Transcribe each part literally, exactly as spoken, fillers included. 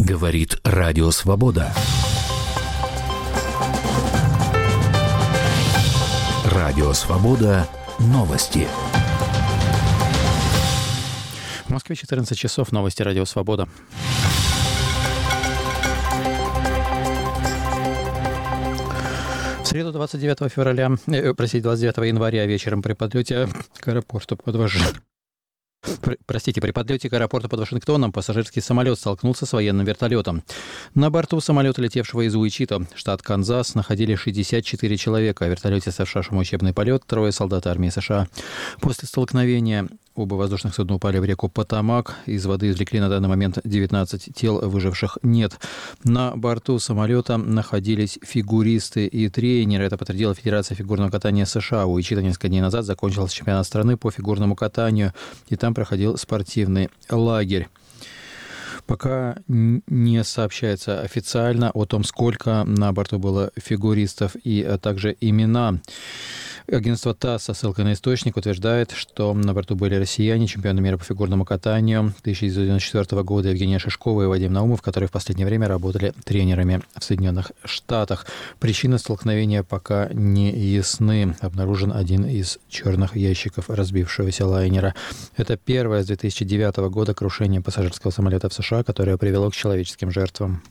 Говорит Радио Свобода. Радио Свобода. Новости. В Москве четырнадцать часов. Новости Радио Свобода. В среду двадцать девятого февраля, э, простите, двадцать девятого января вечером при подлете к аэропорту под Вашингтоном. Простите, при подлете к аэропорту под Вашингтоном пассажирский самолет столкнулся с военным вертолетом. На борту самолета, летевшего из Уичито, штат Канзас, находились шестьдесят четыре человека. В вертолете, совершавшем учебный полет, трое солдат армии США. После столкновения оба воздушных судна упали в реку Потамак. Из воды извлекли на данный момент девятнадцать тел, выживших нет. На борту самолета находились фигуристы и тренеры. Это подтвердила Федерация фигурного катания США. Уичито несколько дней назад закончился чемпионат страны по фигурному катанию, и там проходил спортивный лагерь. Пока не сообщается официально о том, сколько на борту было фигуристов и также имена. Агентство ТАСС со ссылкой на источник утверждает, что на борту были россияне, чемпионы мира по фигурному катанию тысяча девятьсот девяносто четвёртого года Евгения Шишкова и Вадим Наумов, которые в последнее время работали тренерами в Соединенных Штатах. Причины столкновения пока не ясны. Обнаружен один из черных ящиков разбившегося лайнера. Это первое с две тысячи девятого года крушение пассажирского самолета в США, которое привело к человеческим жертвам.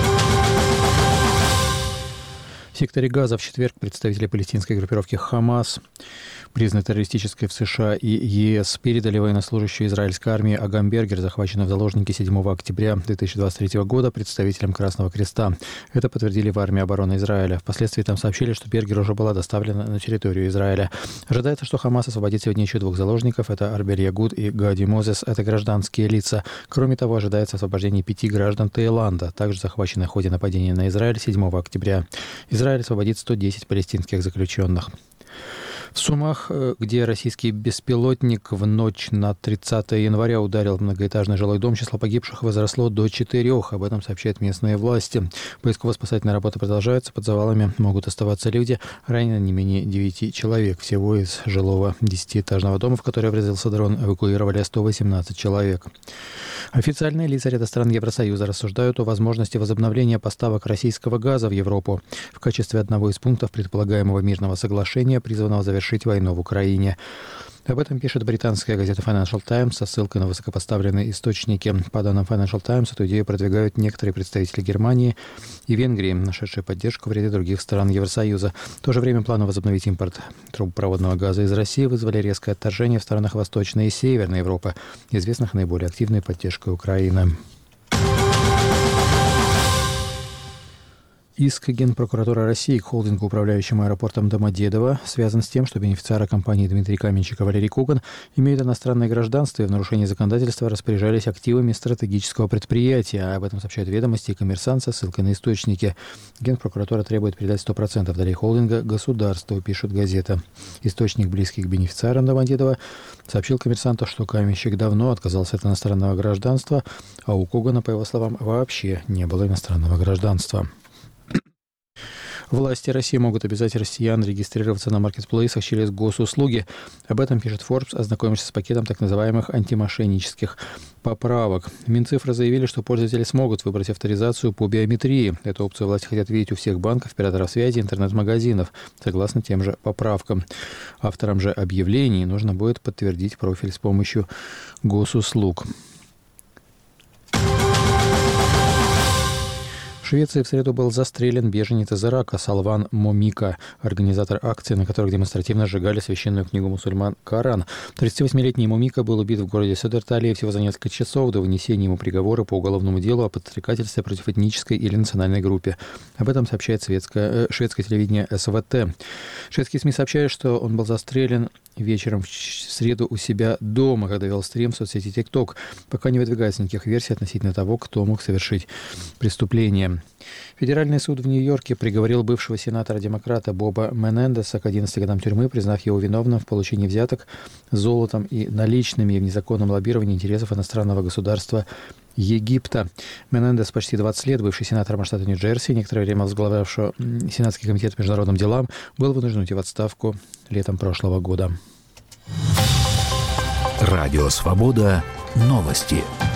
В секторе Газа в четверг представители палестинской группировки «Хамас», признанной террористической в США и ЕС, передали военнослужащую израильской армии Агам Бергер, захваченную в заложники седьмого октября две тысячи двадцать третьего года, представителям Красного Креста. Это подтвердили в армии обороны Израиля. Впоследствии там сообщили, что Бергер уже была доставлена на территорию Израиля. Ожидается, что Хамас освободит сегодня еще двух заложников. Это Арбель Ягуд и Гади Мозес. Это гражданские лица. Кроме того, ожидается освобождение пяти граждан Таиланда, также захваченных в ходе нападения на Израиль седьмого октября. Израиль освободит сто десять палестинских заключенных. В Сумах, где российский беспилотник в ночь на тридцатое января ударил в многоэтажный жилой дом, число погибших возросло до четырех. Об этом сообщают местные власти. Поисково-спасательная работа продолжается. Под завалами могут оставаться люди. Ранено не менее девяти человек. Всего из жилого десятиэтажного дома, в который врезался дрон, эвакуировали сто восемнадцать человек. Официальные лица ряда стран Евросоюза рассуждают о возможности возобновления поставок российского газа в Европу в качестве одного из пунктов предполагаемого мирного соглашения, призванного завершить войну в Украине. Об этом пишет британская газета Financial Times со ссылкой на высокопоставленные источники. По данным Financial Times, эту идею продвигают некоторые представители Германии и Венгрии, нашедшие поддержку в ряде других стран Евросоюза. В то же время планы возобновить импорт трубопроводного газа из России вызвали резкое отторжение в странах Восточной и Северной Европы, известных наиболее активной поддержкой Украины. Иск Генпрокуратуры России к холдингу, управляющему аэропортом Домодедово, связан с тем, что бенефициары компании Дмитрий Каменщик и Валерий Коган имеют иностранное гражданство и в нарушении законодательства распоряжались активами стратегического предприятия. Об этом сообщают «Ведомости» и «Коммерсант» со ссылкой на источники. Генпрокуратура требует передать сто процентов долей холдинга государству, пишет газета. Источник, близкий к бенефициарам Домодедово, сообщил «Коммерсанту», что Каменщик давно отказался от иностранного гражданства, а у Когана, по его словам, вообще не было иностранного гражданства. Власти России могут обязать россиян регистрироваться на маркетплейсах через госуслуги. Об этом пишет Forbes, ознакомившись с пакетом так называемых антимошеннических поправок. Минцифры заявили, что пользователи смогут выбрать авторизацию по биометрии. Эту опцию власти хотят видеть у всех банков, операторов связи, интернет-магазинов, согласно тем же поправкам. Авторам же объявлений нужно будет подтвердить профиль с помощью госуслуг. В Швеции в среду был застрелен беженец из Ирака Салван Момика, организатор акций, на которых демонстративно сжигали священную книгу мусульман Коран. тридцативосьмилетний Момика был убит в городе Сөдертале всего за несколько часов до вынесения ему приговора по уголовному делу о подстрекательстве против этнической или национальной группе. Об этом сообщает светское, э, шведское телевидение эс вэ тэ. Шведские СМИ сообщают, что он был застрелен вечером в среду у себя дома, когда вел стрим в соцсети TikTok. Пока не выдвигается никаких версий относительно того, кто мог совершить преступление. Федеральный суд в Нью-Йорке приговорил бывшего сенатора-демократа Боба Менендеса к одиннадцати годам тюрьмы, признав его виновным в получении взяток золотом и наличными и в незаконном лоббировании интересов иностранного государства Египта. Менендес почти двадцать лет, бывший сенатором штата Нью-Джерси, некоторое время возглавлявший Сенатский комитет по международным делам, был вынужден уйти в отставку летом прошлого года. Радио Свобода. Новости.